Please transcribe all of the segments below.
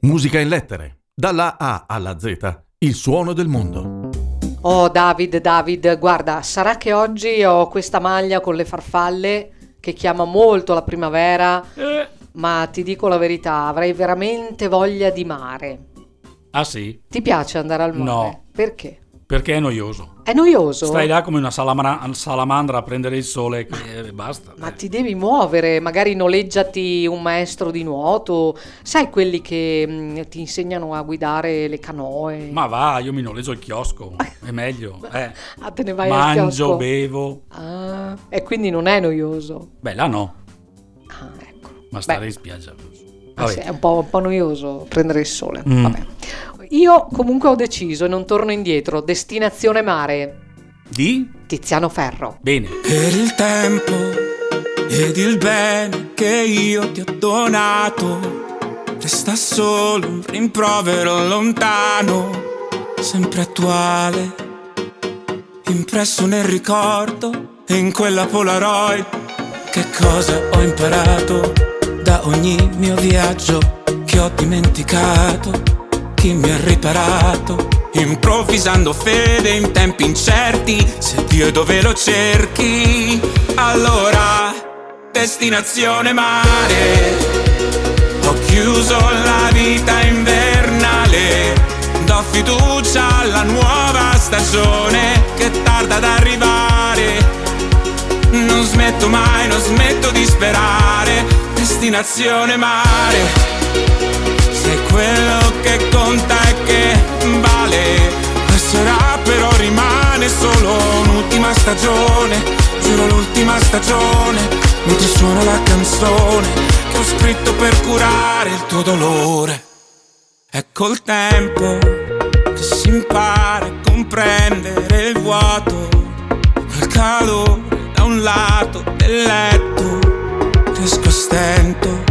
Musica in lettere, dalla A alla Z, il suono del mondo. Oh David, guarda, sarà che oggi ho questa maglia con le farfalle che chiama molto la primavera, ma ti dico la verità, avrei veramente voglia di mare. Ah sì? Ti piace andare al mare? No. Perché? Perché è noioso. È noioso? Stai là come una salamandra a prendere il sole e basta. Ma ti devi muovere, magari noleggiati un maestro di nuoto, sai quelli che ti insegnano a guidare le canoe. Ma va, io mi noleggio il chiosco, è meglio. Ah, te ne vai al chiosco? Mangio, bevo. Ah, e quindi non è noioso. Beh, là no, Ah, ecco. ma stare in spiaggia. Ah, sì, è un po' noioso prendere il sole. Mm. Vabbè. Io comunque ho deciso e non torno indietro. Destinazione mare. Di? Tiziano Ferro. Bene. Per il tempo ed il bene che io ti ho donato, resta solo un rimprovero lontano, sempre attuale, impresso nel ricordo e in quella Polaroid. Che cosa ho imparato da ogni mio viaggio che ho dimenticato? Chi mi ha riparato? Improvvisando fede in tempi incerti, se Dio dove lo cerchi, allora destinazione mare. Ho chiuso la vita invernale, do fiducia alla nuova stagione che tarda ad arrivare. Non smetto mai, non smetto di sperare. Destinazione mare. Se quello che conta è che vale, passerà però rimane solo un'ultima stagione. Giuro l'ultima stagione, mentre suona la canzone che ho scritto per curare il tuo dolore. È col tempo che si impara a comprendere il vuoto, quel calore da un lato del letto. Riesco a stento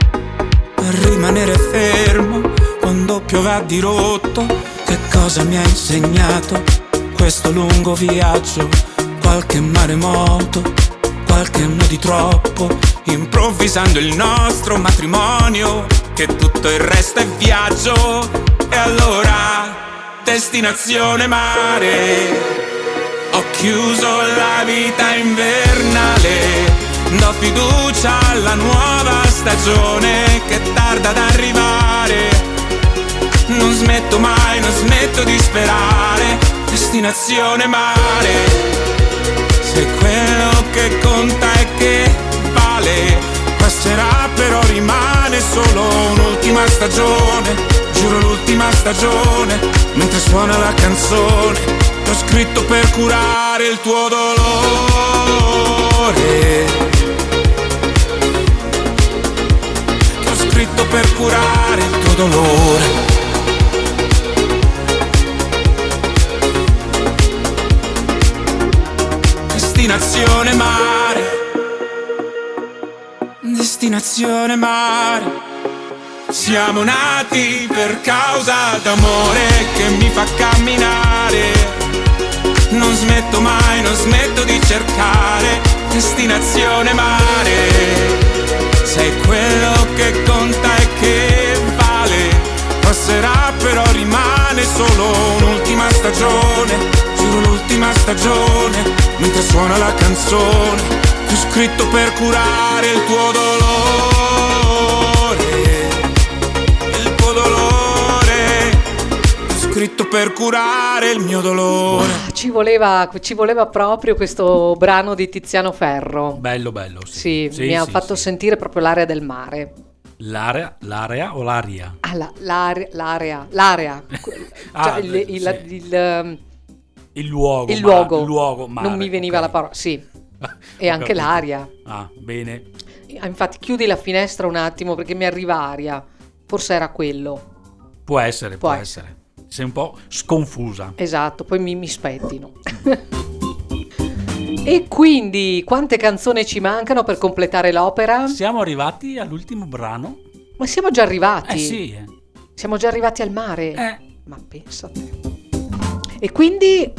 a rimanere fermo quando piove a dirotto. Che cosa mi ha insegnato questo lungo viaggio? Qualche maremoto, qualche anno di troppo, improvvisando il nostro matrimonio, che tutto il resto è viaggio. E allora destinazione mare. Ho chiuso la vita invernale, do fiducia alla nuova stagione che tarda ad arrivare. Non smetto mai, non smetto di sperare. Destinazione mare. Se quello che conta è che vale, passerà però rimane solo un'ultima stagione. Giuro l'ultima stagione, mentre suona la canzone che ho scritto per curare il tuo dolore. Che ho scritto per curare il tuo dolore. Destinazione mare. Destinazione mare. Siamo nati per causa d'amore che mi fa camminare. Non smetto mai, non smetto di cercare. Destinazione mare. Sei quello che conta e che vale. Passerà però rimane solo un'ultima stagione. Giuro l'ultima stagione, mentre suona la canzone che ho scritto per curare il tuo dolore. Il tuo dolore. Ho scritto per curare il mio dolore. Ci voleva proprio questo brano di Tiziano Ferro. Bello, Sì, mi ha fatto sentire proprio l'aria del mare. L'area o l'aria? Ah, l'area. Ah, Cioè, il luogo. Il luogo. Mare, non mi veniva la parola, sì. E Ho anche capito. l'aria. Ah, bene. Infatti chiudi la finestra un attimo perché mi arriva aria. Forse era quello. Può essere. Sei un po' sconfusa. Esatto, poi mi spettino. E quindi quante canzoni ci mancano per completare l'opera? Siamo arrivati all'ultimo brano. Ma siamo già arrivati. Sì. Siamo già arrivati al mare. Ma pensa a te. E quindi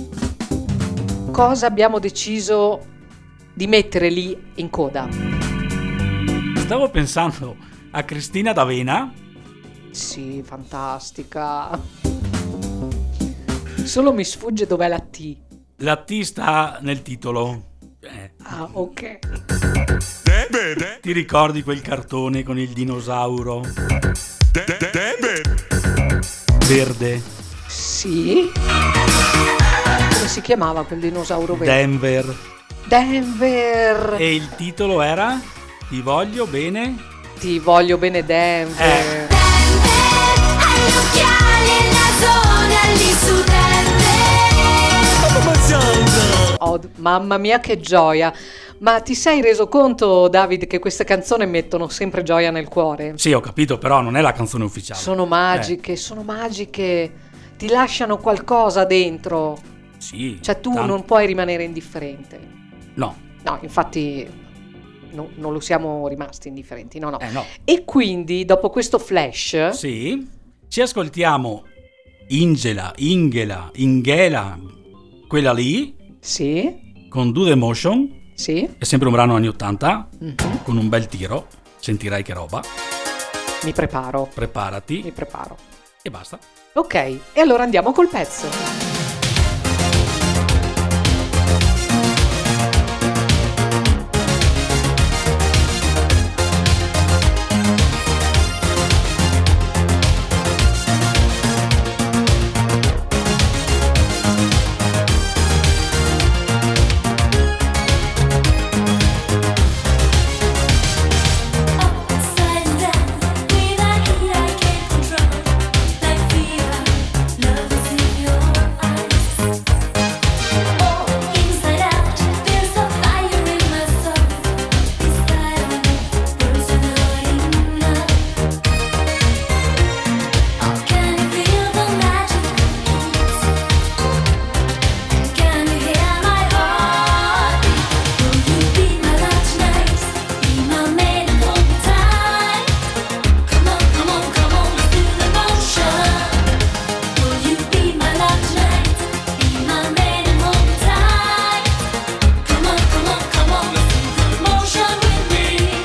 cosa abbiamo deciso di mettere lì in coda? Stavo pensando a Cristina D'Avena Sì, fantastica. Solo mi sfugge dov'è la T. La T sta nel titolo. Ah, ok. Ti ricordi quel cartone con il dinosauro verde? Sì. Come si chiamava quel dinosauro verde? Denver. Denver. E il titolo era Ti voglio bene? Ti voglio bene, Denver. Agli occhiali la zona lì su Oh, mamma mia, che gioia. Ma ti sei reso conto, David, che queste canzoni mettono sempre gioia nel cuore? Sì, ho capito, però non è la canzone ufficiale. Sono magiche, sono magiche. Ti lasciano qualcosa dentro. Sì. Cioè tu non puoi rimanere indifferente. No. No, infatti non lo siamo rimasti indifferenti, no. No. E quindi, dopo questo flash... Sì. Ci ascoltiamo Ingela, quella lì, Sì, con Do The Motion. sì. È sempre un brano anni 80, Mhm. con un bel tiro. Sentirai che roba. Mi preparo. Preparati Mi preparo. e basta. Ok, e allora andiamo col pezzo. Upside down, without you I can't control. Like fever, love is in your eyes. Oh, inside out, there's a fire in my soul. This fire burns not enough. Oh, can you feel the magic heat? Can you hear my heart? Will you be my love tonight? Be my man and hold me tight. Come on, come on, come on, let's do the motion. Will you be my love tonight? Be my man and hold me tight. Come on, come on, come on, let's do the motion with me.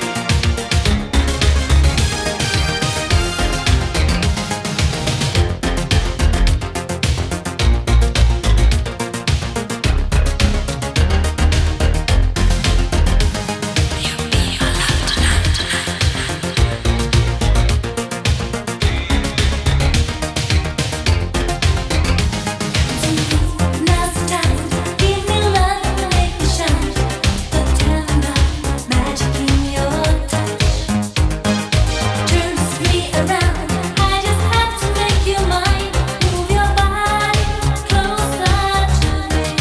Now's the time, give me love and make me shine. The tender magic in your touch turns me around. I just have to make you mine. Move your body closer to me.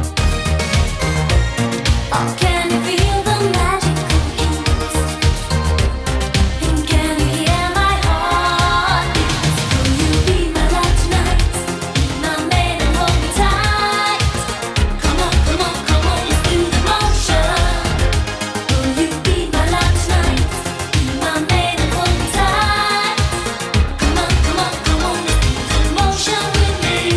Oh, can you feel the magical heat? And can you hear my heartbeat? Will you be my love tonight? Be my man and hold me tight. Come on, come on, come on, let's do the motion. Will you be my love tonight? Be my man and hold me tight. Come on, come on, come on, let's do the motion with me.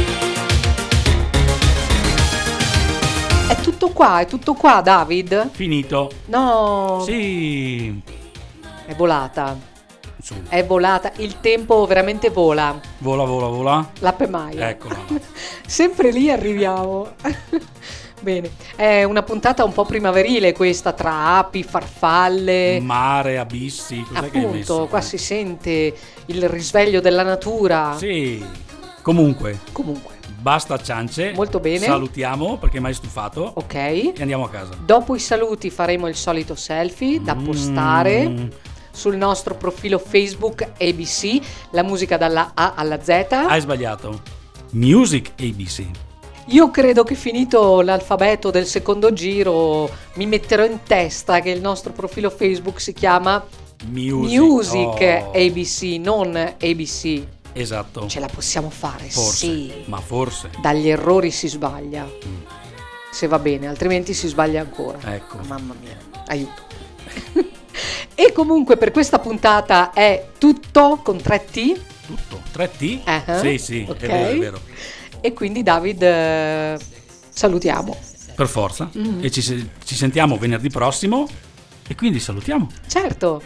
È tutto qua, David? Finito. No, Sì. è volata. Su. È volata. Il tempo veramente vola. Vola. L'ape Maia. Eccola. Sempre lì arriviamo. Bene, è una puntata un po' primaverile questa, tra api, farfalle. Mare, abissi, cos'è che hai messo? Appunto, qua si sente il risveglio della natura. Sì. Comunque, Comunque, basta ciance. Molto bene. Salutiamo perché mi hai stufato. ok. E andiamo a casa. Dopo i saluti faremo il solito selfie da postare sul nostro profilo Facebook ABC, la musica dalla A alla Z. Hai sbagliato. Music ABC. Io credo che finito l'alfabeto del secondo giro mi metterò in testa che il nostro profilo Facebook si chiama Music Oh, ABC, non ABC. Esatto. Ce la possiamo fare, Forse. sì. Ma forse. Dagli errori si sbaglia. Se va bene, altrimenti si sbaglia ancora. Ecco. Mamma mia, aiuto. E comunque per questa puntata è tutto con 3T. Tutto. 3T? Uh-huh. Sì, Ok. è vero. E quindi David, salutiamo. Per forza. E ci sentiamo venerdì prossimo. E quindi salutiamo. Certo.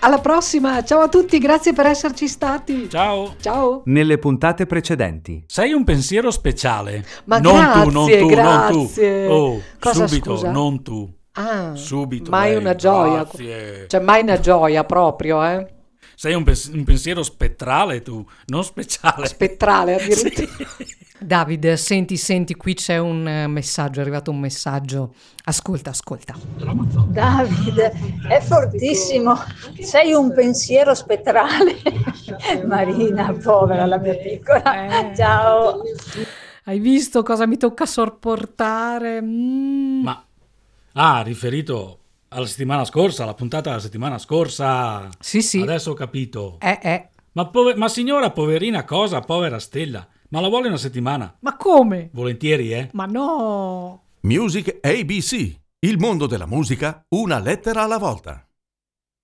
Alla prossima, ciao a tutti, grazie per esserci stati. Ciao. Ciao. Nelle puntate precedenti. Sei un pensiero speciale. Ma non grazie, tu, non tu, grazie. non tu. Oh, Cosa, subito, scusa? non tu. Ah, Subito. mai lei, una gioia. Grazie. Cioè, mai una gioia proprio, eh? Sei un pensiero spettrale tu, non speciale. Spettrale addirittura. Sì. David, senti, qui c'è un messaggio, è arrivato un messaggio. Ascolta. Davide, è fortissimo, sei un pensiero spettrale. Marina, povera la mia piccola. Ciao. Hai visto cosa mi tocca sopportare? Ma, riferito alla settimana scorsa, alla puntata della settimana scorsa. Sì. Adesso ho capito. Ma Ma signora, poverina cosa, povera Stella. Ma la vuole una settimana? come? Volentieri, eh? Ma no! Music ABC, il mondo della musica, una lettera alla volta.